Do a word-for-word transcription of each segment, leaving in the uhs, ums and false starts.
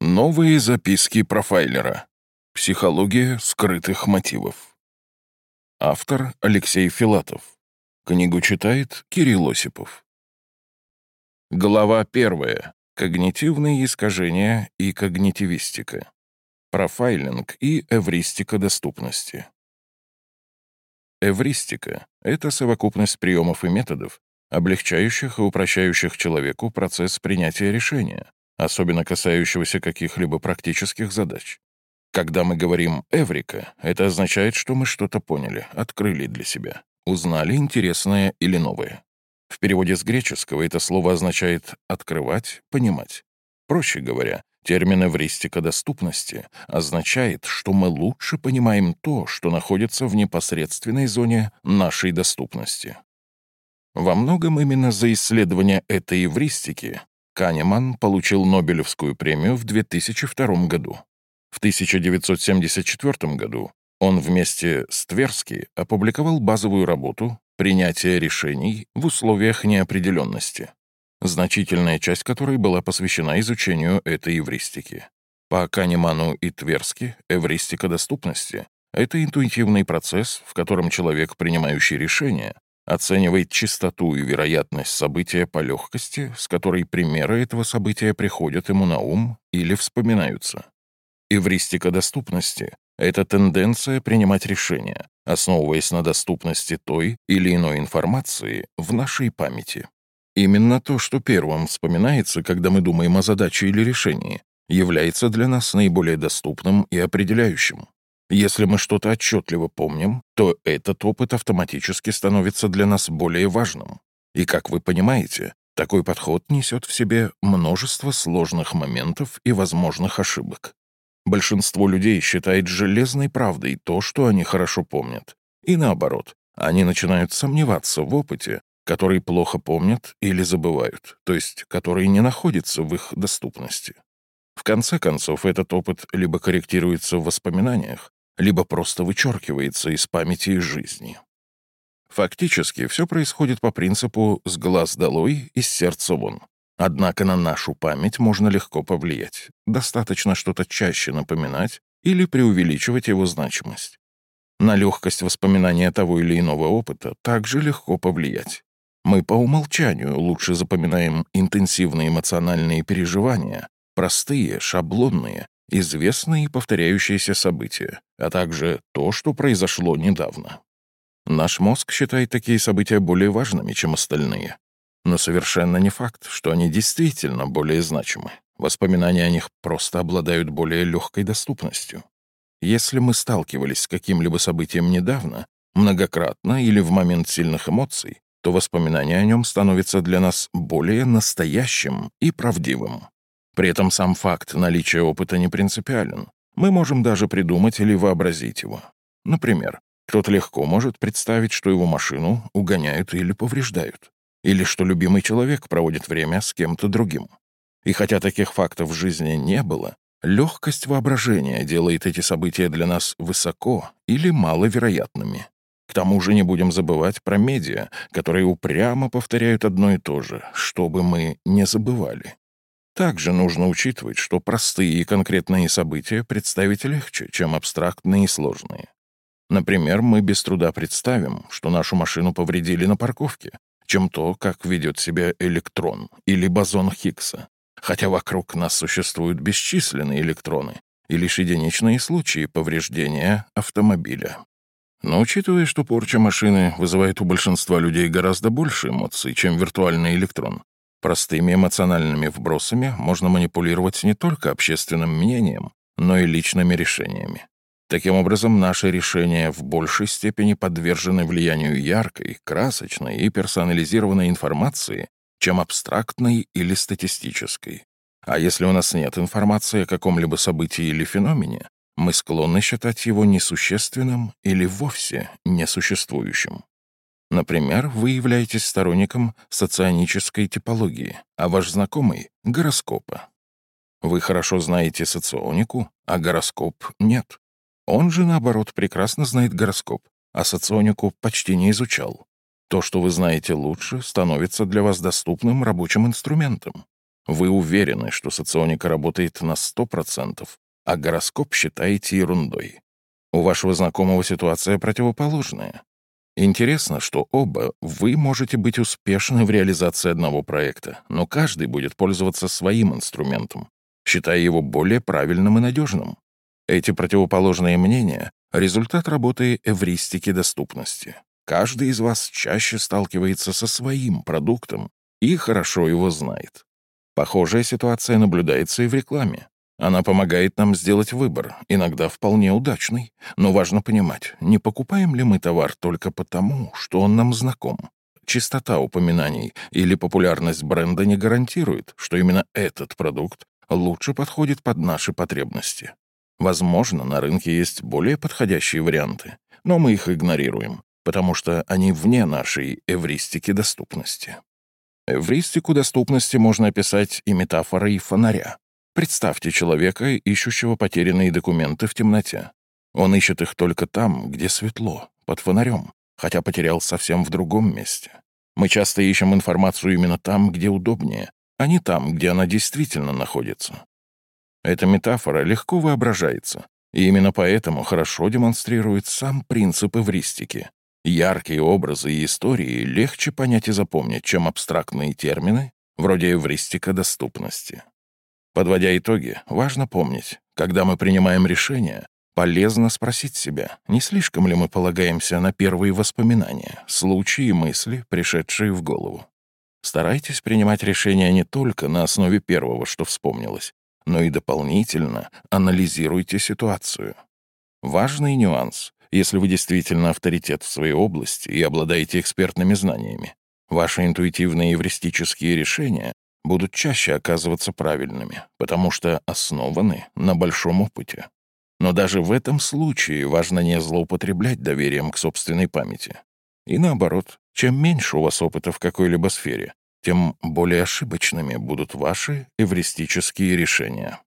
Новые записки профайлера. Психология скрытых мотивов. Автор Алексей Филатов. Книгу читает Кирилл Осипов. Глава первая. Когнитивные искажения и когнитивистика. Профайлинг и эвристика доступности. Эвристика — это совокупность приемов и методов, облегчающих и упрощающих человеку процесс принятия решения, особенно касающегося каких-либо практических задач. Когда мы говорим «эврика», это означает, что мы что-то поняли, открыли для себя, узнали интересное или новое. В переводе с греческого это слово означает «открывать», «понимать». Проще говоря, термин «эвристика доступности» означает, что мы лучше понимаем то, что находится в непосредственной зоне нашей доступности. Во многом именно за исследование этой эвристики Канеман получил Нобелевскую премию в две тысячи втором году. В тысяча девятьсот семьдесят четвёртом году он вместе с Тверски опубликовал базовую работу «Принятие решений в условиях неопределенности», значительная часть которой была посвящена изучению этой эвристики. По Канеману и Тверски эвристика доступности — это интуитивный процесс, в котором человек, принимающий решения, оценивает частоту и вероятность события по легкости, с которой примеры этого события приходят ему на ум или вспоминаются. Эвристика доступности — это тенденция принимать решения, основываясь на доступности той или иной информации в нашей памяти. Именно то, что первым вспоминается, когда мы думаем о задаче или решении, является для нас наиболее доступным и определяющим. Если мы что-то отчетливо помним, то этот опыт автоматически становится для нас более важным. И, как вы понимаете, такой подход несет в себе множество сложных моментов и возможных ошибок. Большинство людей считает железной правдой то, что они хорошо помнят. И наоборот, они начинают сомневаться в опыте, который плохо помнят или забывают, то есть который не находится в их доступности. В конце концов, этот опыт либо корректируется в воспоминаниях, либо просто вычеркивается из памяти и жизни. Фактически, все происходит по принципу «с глаз долой, из сердца вон». Однако на нашу память можно легко повлиять. Достаточно что-то чаще напоминать или преувеличивать его значимость. На легкость воспоминания того или иного опыта также легко повлиять. Мы по умолчанию лучше запоминаем интенсивные эмоциональные переживания, простые, шаблонные, известные и повторяющиеся события, а также то, что произошло недавно. Наш мозг считает такие события более важными, чем остальные. Но совершенно не факт, что они действительно более значимы. Воспоминания о них просто обладают более легкой доступностью. Если мы сталкивались с каким-либо событием недавно, многократно или в момент сильных эмоций, то воспоминание о нем становится для нас более настоящим и правдивым. При этом сам факт наличия опыта не принципиален. Мы можем даже придумать или вообразить его. Например, кто-то легко может представить, что его машину угоняют или повреждают, или что любимый человек проводит время с кем-то другим. И хотя таких фактов в жизни не было, легкость воображения делает эти события для нас высоко или маловероятными. К тому же не будем забывать про медиа, которые упрямо повторяют одно и то же, что бы мы не забывали. Также нужно учитывать, что простые и конкретные события представить легче, чем абстрактные и сложные. Например, мы без труда представим, что нашу машину повредили на парковке, чем то, как ведет себя электрон или бозон Хиггса, хотя вокруг нас существуют бесчисленные электроны и лишь единичные случаи повреждения автомобиля. Но учитывая, что порча машины вызывает у большинства людей гораздо больше эмоций, чем виртуальный электрон, простыми эмоциональными вбросами можно манипулировать не только общественным мнением, но и личными решениями. Таким образом, наши решения в большей степени подвержены влиянию яркой, красочной и персонализированной информации, чем абстрактной или статистической. А если у нас нет информации о каком-либо событии или феномене, мы склонны считать его несущественным или вовсе несуществующим. Например, вы являетесь сторонником соционической типологии, а ваш знакомый — гороскопа. Вы хорошо знаете соционику, а гороскоп — нет. Он же, наоборот, прекрасно знает гороскоп, а соционику почти не изучал. То, что вы знаете лучше, становится для вас доступным рабочим инструментом. Вы уверены, что соционика работает на сто процентов, а гороскоп считаете ерундой. У вашего знакомого ситуация противоположная. Интересно, что оба вы можете быть успешны в реализации одного проекта, но каждый будет пользоваться своим инструментом, считая его более правильным и надежным. Эти противоположные мнения — результат работы эвристики доступности. Каждый из вас чаще сталкивается со своим продуктом и хорошо его знает. Похожая ситуация наблюдается и в рекламе. Она помогает нам сделать выбор, иногда вполне удачный, но важно понимать, не покупаем ли мы товар только потому, что он нам знаком. Частота упоминаний или популярность бренда не гарантирует, что именно этот продукт лучше подходит под наши потребности. Возможно, на рынке есть более подходящие варианты, но мы их игнорируем, потому что они вне нашей эвристики доступности. Эвристику доступности можно описать и метафорой фонаря. Представьте человека, ищущего потерянные документы в темноте. Он ищет их только там, где светло, под фонарем, хотя потерял совсем в другом месте. Мы часто ищем информацию именно там, где удобнее, а не там, где она действительно находится. Эта метафора легко воображается, и именно поэтому хорошо демонстрирует сам принцип эвристики. Яркие образы и истории легче понять и запомнить, чем абстрактные термины, вроде эвристика доступности. Подводя итоги, важно помнить, когда мы принимаем решение, полезно спросить себя, не слишком ли мы полагаемся на первые воспоминания, случаи и мысли, пришедшие в голову. Старайтесь принимать решения не только на основе первого, что вспомнилось, но и дополнительно анализируйте ситуацию. Важный нюанс. Если вы действительно авторитет в своей области и обладаете экспертными знаниями, ваши интуитивные эвристические решения будут чаще оказываться правильными, потому что основаны на большом опыте. Но даже в этом случае важно не злоупотреблять доверием к собственной памяти. И наоборот, чем меньше у вас опыта в какой-либо сфере, тем более ошибочными будут ваши эвристические решения.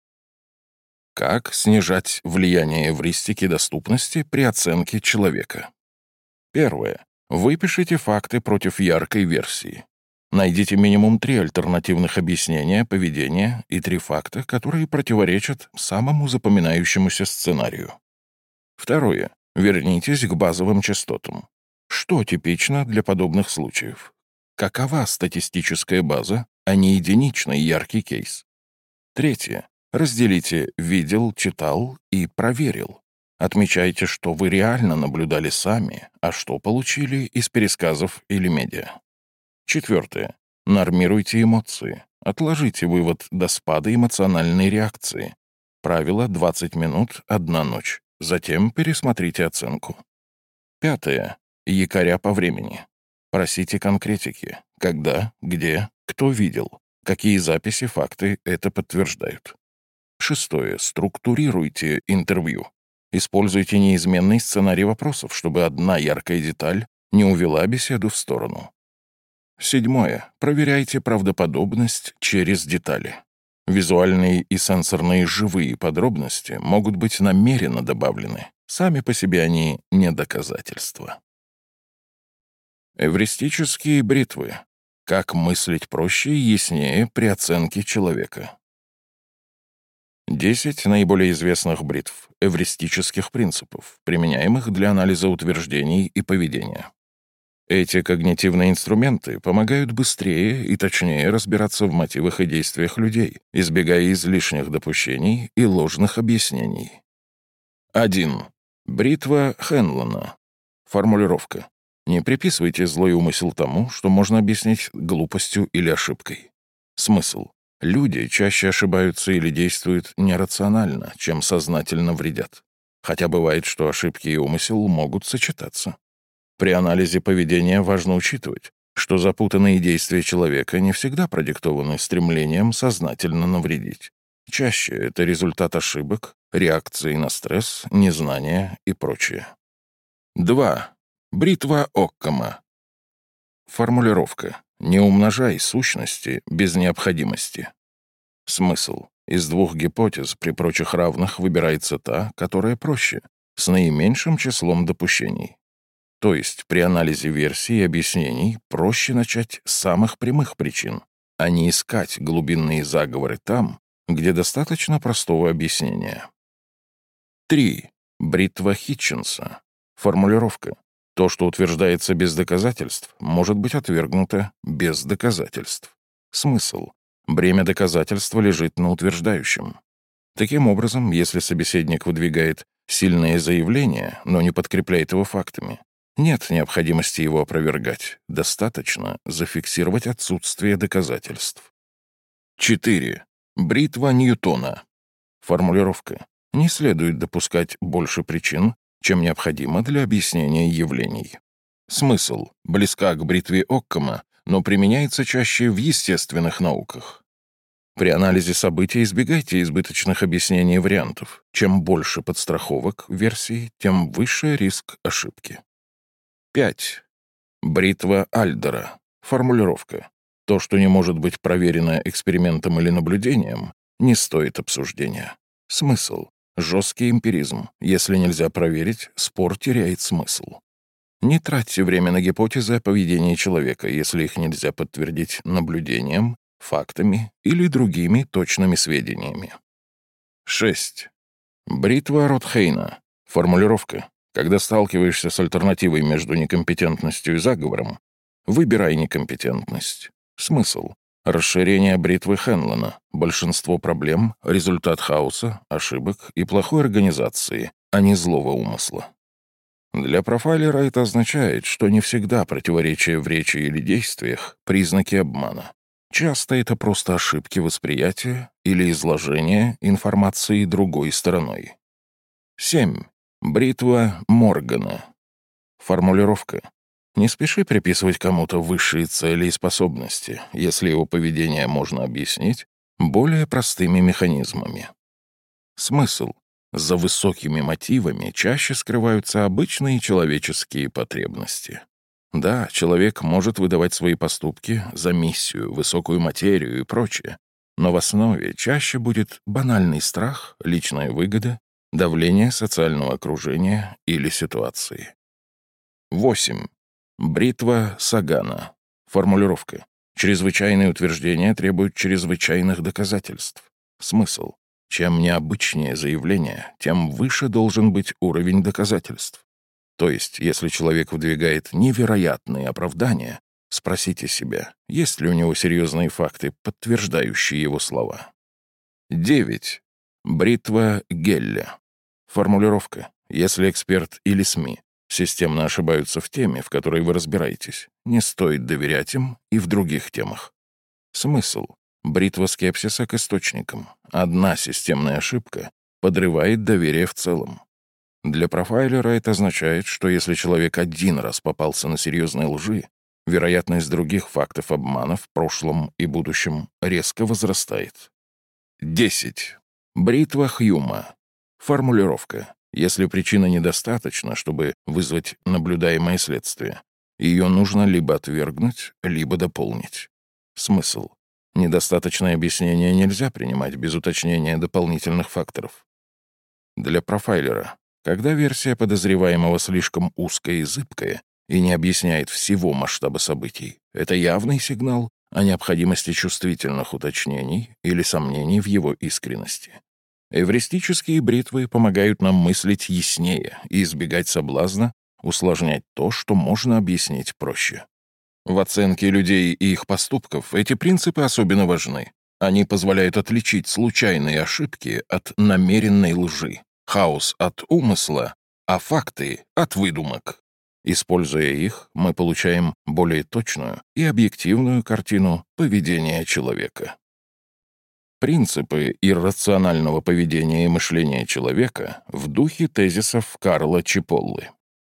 Как снижать влияние эвристики доступности при оценке человека? Первое. Выпишите факты против яркой версии. Найдите минимум три альтернативных объяснения поведения и три факта, которые противоречат самому запоминающемуся сценарию. Второе. Вернитесь к базовым частотам. Что типично для подобных случаев? Какова статистическая база, а не единичный яркий кейс? Третье. Разделите «видел», «читал» и «проверил». Отмечайте, что вы реально наблюдали сами, а что получили из пересказов или медиа. Четвертое. Нормируйте эмоции. Отложите вывод до спада эмоциональной реакции. Правило двадцать минут, одна ночь. Затем пересмотрите оценку. Пятое. Якоря по времени. Просите конкретики. Когда, где, кто видел. Какие записи, факты это подтверждают. Шестое. Структурируйте интервью. Используйте неизменный сценарий вопросов, чтобы одна яркая деталь не увела беседу в сторону. Седьмое. Проверяйте правдоподобность через детали. Визуальные и сенсорные живые подробности могут быть намеренно добавлены. Сами по себе они не доказательства. Эвристические бритвы. Как мыслить проще и яснее при оценке человека. десять наиболее известных бритв эвристических принципов, применяемых для анализа утверждений и поведения. Эти когнитивные инструменты помогают быстрее и точнее разбираться в мотивах и действиях людей, избегая излишних допущений и ложных объяснений. один. Бритва Хенлона. Формулировка. Не приписывайте злой умысел тому, что можно объяснить глупостью или ошибкой. Смысл. Люди чаще ошибаются или действуют нерационально, чем сознательно вредят. Хотя бывает, что ошибки и умысел могут сочетаться. При анализе поведения важно учитывать, что запутанные действия человека не всегда продиктованы стремлением сознательно навредить. Чаще это результат ошибок, реакции на стресс, незнания и прочее. два. Бритва Оккама. Формулировка. Не умножай сущности без необходимости. Смысл. Из двух гипотез при прочих равных выбирается та, которая проще, с наименьшим числом допущений. То есть при анализе версий и объяснений проще начать с самых прямых причин, а не искать глубинные заговоры там, где достаточно простого объяснения. три. Бритва Хитчинса. Формулировка. То, что утверждается без доказательств, может быть отвергнуто без доказательств. Смысл. Бремя доказательства лежит на утверждающем. Таким образом, если собеседник выдвигает сильное заявление, но не подкрепляет его фактами, нет необходимости его опровергать. Достаточно зафиксировать отсутствие доказательств. четыре. Бритва Ньютона. Формулировка. Не следует допускать больше причин, чем необходимо для объяснения явлений. Смысл. Близка к бритве Оккама, но применяется чаще в естественных науках. При анализе событий избегайте избыточных объяснений вариантов. Чем больше подстраховок версий, тем выше риск ошибки. пять. Бритва Альдера. Формулировка. То, что не может быть проверено экспериментом или наблюдением, не стоит обсуждения. Смысл. Жесткий эмпиризм. Если нельзя проверить, спор теряет смысл. Не тратьте время на гипотезы о поведении человека, если их нельзя подтвердить наблюдением, фактами или другими точными сведениями. шесть. Бритва Ротхейна. Формулировка. Когда сталкиваешься с альтернативой между некомпетентностью и заговором, выбирай некомпетентность. Смысл. Расширение бритвы Хенлона. Большинство проблем — результат хаоса, ошибок и плохой организации, а не злого умысла. Для профайлера это означает, что не всегда противоречия в речи или действиях — признаки обмана. Часто это просто ошибки восприятия или изложения информации другой стороной. семь. Бритва Моргана. Формулировка. Не спеши приписывать кому-то высшие цели и способности, если его поведение можно объяснить более простыми механизмами. Смысл. За высокими мотивами чаще скрываются обычные человеческие потребности. Да, человек может выдавать свои поступки за миссию, высокую материю и прочее, но в основе чаще будет банальный страх, личная выгода, давление социального окружения или ситуации. восемь. Бритва Сагана. Формулировка. Чрезвычайные утверждения требуют чрезвычайных доказательств. Смысл. Чем необычнее заявление, тем выше должен быть уровень доказательств. То есть, если человек выдвигает невероятные оправдания, спросите себя, есть ли у него серьезные факты, подтверждающие его слова. девять. Бритва Гелля. Формулировка. Если эксперт или СМИ системно ошибаются в теме, в которой вы разбираетесь, не стоит доверять им и в других темах. Смысл. Бритва скепсиса к источникам. Одна системная ошибка подрывает доверие в целом. Для профайлера это означает, что если человек один раз попался на серьезной лжи, вероятность других фактов обмана в прошлом и будущем резко возрастает. десять. Бритва Хьюма. Формулировка. Если причина недостаточна, чтобы вызвать наблюдаемое следствие, ее нужно либо отвергнуть, либо дополнить. Смысл. Недостаточное объяснение нельзя принимать без уточнения дополнительных факторов. Для профайлера, когда версия подозреваемого слишком узкая и зыбкая и не объясняет всего масштаба событий, это явный сигнал о необходимости чувствительных уточнений или сомнений в его искренности. Эвристические бритвы помогают нам мыслить яснее и избегать соблазна усложнять то, что можно объяснить проще. В оценке людей и их поступков эти принципы особенно важны. Они позволяют отличить случайные ошибки от намеренной лжи, хаос от умысла, а факты от выдумок. Используя их, мы получаем более точную и объективную картину поведения человека. Принципы иррационального поведения и мышления человека в духе тезисов Карла Чиполлы.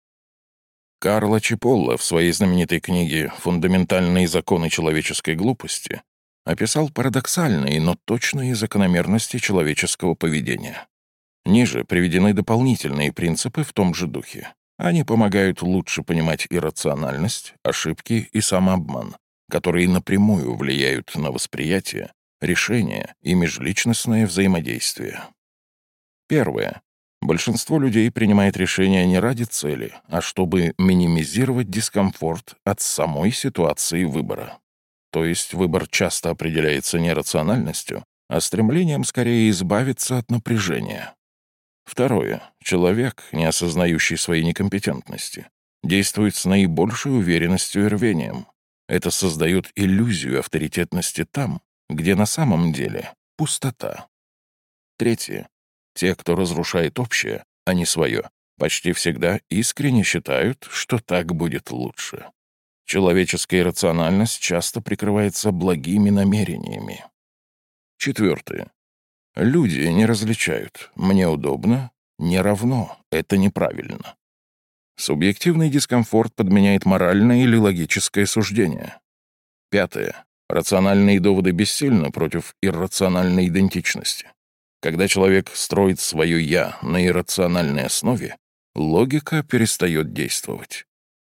Карло Чиполло в своей знаменитой книге «Фундаментальные законы человеческой глупости» описал парадоксальные, но точные закономерности человеческого поведения. Ниже приведены дополнительные принципы в том же духе. Они помогают лучше понимать иррациональность, ошибки и самообман, которые напрямую влияют на восприятие, решения и межличностное взаимодействие. Первое. Большинство людей принимает решения не ради цели, а чтобы минимизировать дискомфорт от самой ситуации выбора. то есть выбор часто определяется не рациональностью, а стремлением скорее избавиться от напряжения. Второе. Человек, не осознающий своей некомпетентности, действует с наибольшей уверенностью и рвением. Это создает иллюзию авторитетности там, где на самом деле пустота. Третье. Те, кто разрушает общее, а не свое, почти всегда искренне считают, что так будет лучше. Человеческая рациональность часто прикрывается благими намерениями. Четвертое. Люди не различают «мне удобно», «не равно», «это неправильно». Субъективный дискомфорт подменяет моральное или логическое суждение. Пятое. Рациональные доводы бессильны против иррациональной идентичности. Когда человек строит свое «я» на иррациональной основе, логика перестает действовать.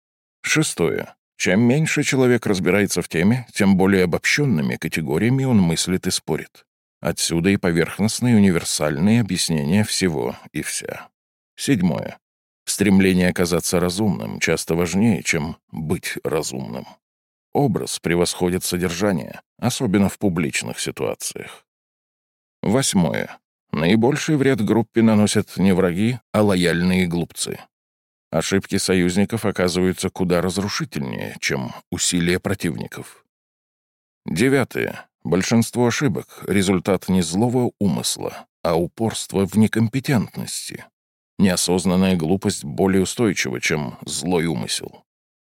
Шестое. Чем меньше человек разбирается в теме, тем более обобщенными категориями он мыслит и спорит. Отсюда и поверхностные универсальные объяснения всего и вся. Седьмое. Стремление оказаться разумным часто важнее, чем быть разумным. Образ превосходит содержание, особенно в публичных ситуациях. Восьмое. Наибольший вред группе наносят не враги, а лояльные глупцы. Ошибки союзников оказываются куда разрушительнее, чем усилия противников. Девятое. Большинство ошибок — результат не злого умысла, а упорства в некомпетентности. Неосознанная глупость более устойчива, чем злой умысел.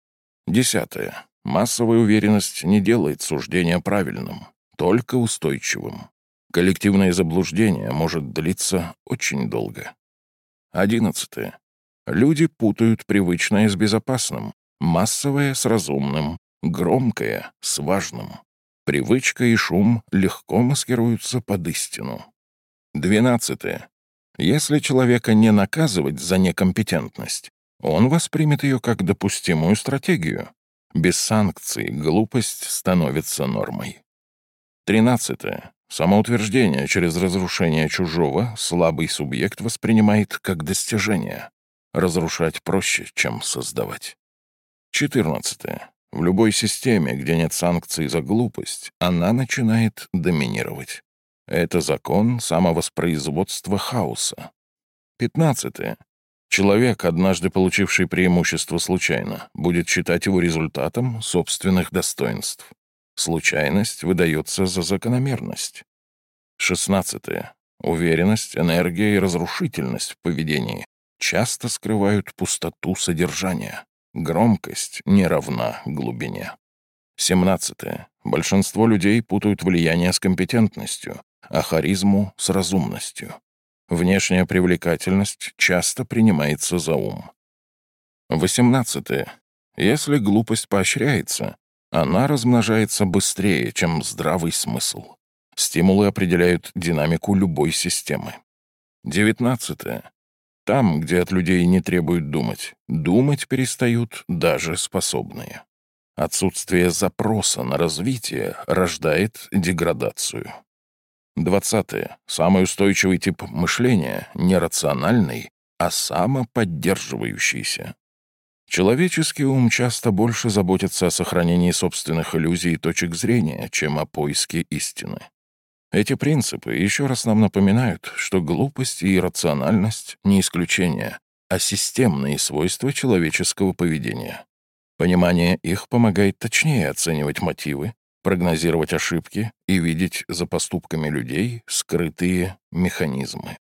Десятое. Массовая уверенность не делает суждения правильным, только устойчивым. Коллективное заблуждение может длиться очень долго. Одиннадцатое. Люди путают привычное с безопасным, массовое с разумным, громкое с важным. Привычка и шум легко маскируются под истину. Двенадцатое. Если человека не наказывать за некомпетентность, он воспримет ее как допустимую стратегию. Без санкций глупость становится нормой. Тринадцатое. Самоутверждение через разрушение чужого слабый субъект воспринимает как достижение. Разрушать проще, чем создавать. Четырнадцатое. В любой системе, где нет санкций за глупость, она начинает доминировать. Это закон самовоспроизводства хаоса. Пятнадцатое. Человек, однажды получивший преимущество случайно, будет считать его результатом собственных достоинств. Случайность выдается за закономерность. Шестнадцатое. Уверенность, энергия и разрушительность в поведении часто скрывают пустоту содержания. Громкость не равна глубине. Семнадцатое. Большинство людей путают влияние с компетентностью, а харизму с разумностью. Внешняя привлекательность часто принимается за ум. Восемнадцатое. Если глупость поощряется, она размножается быстрее, чем здравый смысл. Стимулы определяют динамику любой системы. Девятнадцатое. Там, где от людей не требуют думать, думать перестают даже способные. Отсутствие запроса на развитие рождает деградацию. Двадцатое. Самый устойчивый тип мышления не рациональный, а самоподдерживающийся. Человеческий ум часто больше заботится о сохранении собственных иллюзий и точек зрения, чем о поиске истины. Эти принципы еще раз нам напоминают, что глупость и иррациональность не исключение, а системные свойства человеческого поведения. Понимание их помогает точнее оценивать мотивы, прогнозировать ошибки и видеть за поступками людей скрытые механизмы.